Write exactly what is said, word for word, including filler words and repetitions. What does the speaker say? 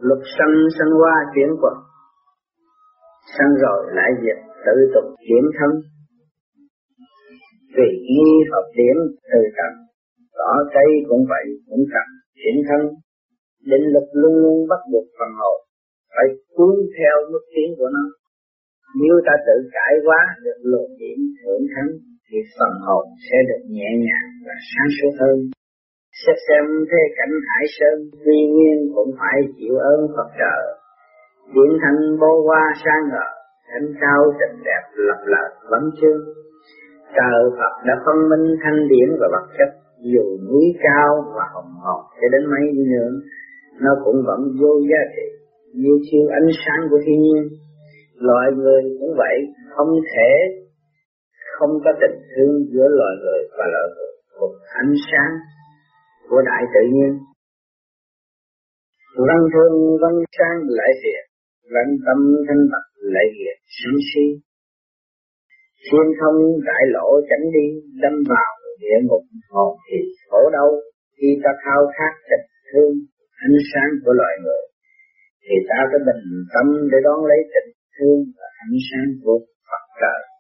Lục sanh sanh qua chuyển quật, sanh rồi lại diệt, tự tục chuyển thân. Tùy nghi hợp điểm từ trần, cỏ cây cũng vậy, cũng cần chuyển thân. Định lực luôn luôn bắt buộc phần hồn phải cuốn theo bước tiến của nó. Nếu ta tự cải hóa được luồng điển thượng thắng thì phần hồn sẽ được nhẹ nhàng và sáng suốt hơn. Xét xem thế cảnh hải sơn, tuy nhiên cũng phải chịu ơn Phật trợ. Điện thành bố hoa sang ngờ, thanh cao trần đẹp lập lờ vấn chương. Trời Phật đã phân minh thanh điển và vật chất, dù núi cao và hồng hồn cho đến mấy đi nữa, nó cũng vẫn vô giá trị, như chiếu ánh sáng của thiên nhiên. Loài người cũng vậy, không thể không có tình thương giữa loài người và loài người, một ánh sáng của đại tự nhiên. Văn thương văn sáng lại hiền, văn tâm thanh bạch lại hiền sân si. Thiên không đại lộ chẳng đi, đâm vào địa ngục hồn thì khổ đau. Khi ta khao khát tình thương, ánh sáng của loài người, thì ta có bình tâm để đón lấy tình thương và ánh sáng của Phật trời.